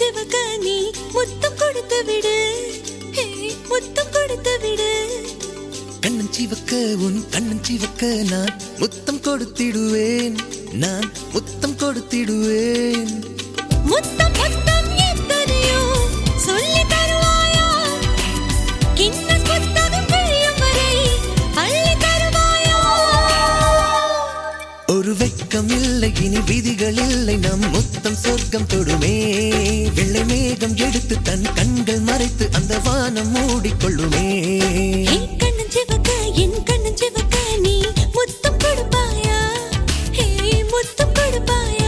சிவக்க நீ முத்தம் கொடுத்து விடு, முத்தம் கொடுத்து விடு. கண்ணன் சிவக்க உன் கண்ணன் சிவக்க நான் முத்தம் கொடுத்திடுவேன், நான் முத்தம் கொடுத்திடுவேன். முத்தம் முத்தம் எத்தனையோ சொல்லி தருவாயா, கின்னஸ் புத்தகம் கிழியும் வரை அள்ளி தருவாயா. ஒரு வெட்கம் இல்லை இனி விதிகள் இல்லை, நம் முத்தம் சொர்க்கம் தொடுமே. வெள்ளை மேகம் எடுத்து தன் கண்கள் மறைத்து அந்த வானம் மூடிக்கொள்ளுமே. என் கண்ணன் சிவக்க என் கண்ணன் சிவக்க நீ முத்தம் கொடுப்பாயா, முத்தம் கொடுப்பாயா.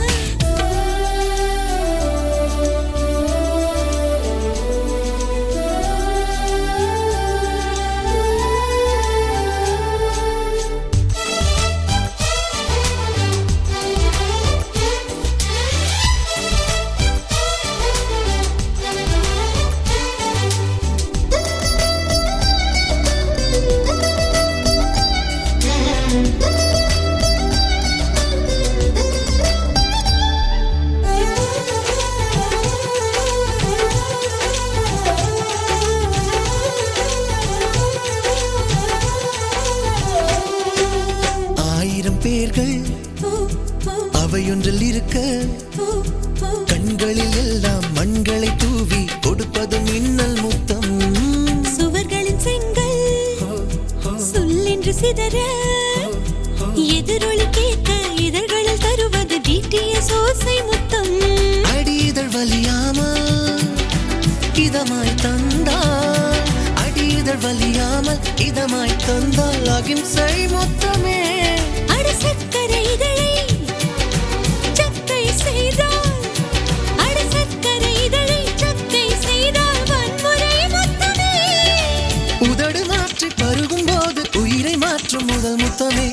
பேர்கள் அவையொன்றில் இருக்க, கண்களில் எல்லாம் மண்களை தூவி கொடுப்பதும் மின்னல் முத்தம். சுவர்களின் செங்கல் சொல்லென்று சிதற, எதிரொலி கேட்க இதழ்களில் தருவது டிடிஎஸ் ஓசை முத்தம். அடி இதழ் வலியாமல் இதமாய் தந்தால், அடி இதழ் வலியாமல் இதமாய் தந்தால் அகிம்சை முத்தமே. சக்கரை இதழை சக்கை செய்தால், அட சக்கரை இதழை சக்கை செய்தால் வன்முறை முத்தமே. உதடு மாற்றி பருகும் போது உயிரை மாற்றும் முதல் முத்தமே.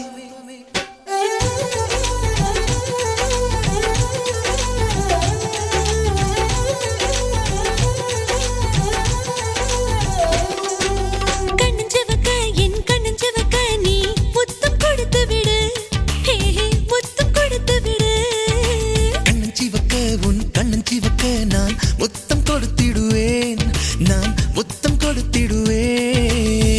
கண்ணன் சிவக்க என் கண்ணன் சிவக்க நீ முத்தம் கொடுத்து விடு, முத்தம் கொடுத்து விடு. கண்ணன் சிவக்க உன் கண்ணன் சிவக்க நான் முத்தம் கொடுத்திடுவேன், நான் முத்தம் கொடுத்திடுவேன்.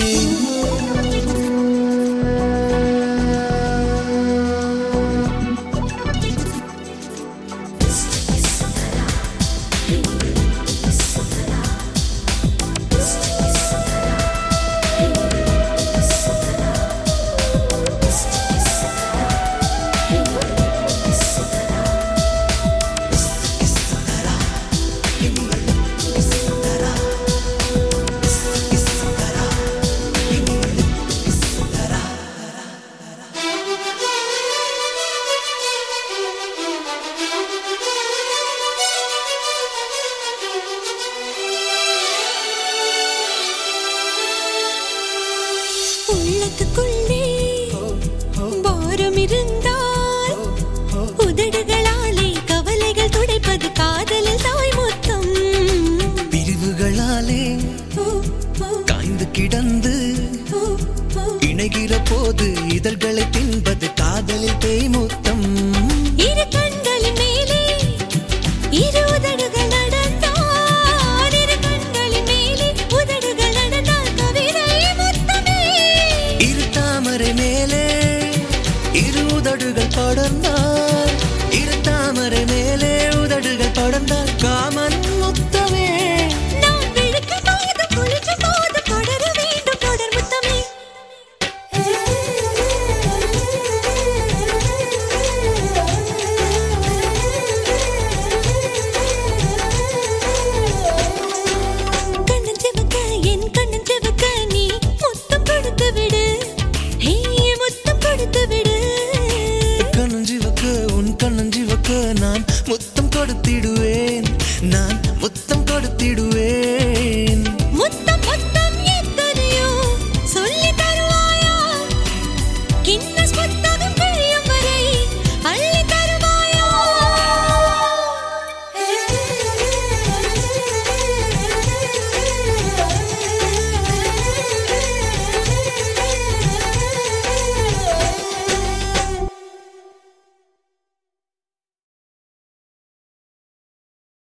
உள்ளத்துக்குள்ளே பாரம் இருந்தால் உதடுகளாலே கவலைகள் துடைப்பது காதலில் தாய் முத்தம். பிரிவுகளாலே காய்ந்து கிடந்து இணைகிற போது இதழ்களை தின்பது காதலில் தேய் முத்தம். இரு கண்களின் மேலே இரு உதடுகள் நடந்தால், இரு கண்களின் மேலே உதடுகள் நடந்தால் கவிதை முத்தமே. இரு தாமரை மேலே இரு உதடுகள் படர்ந்தால்,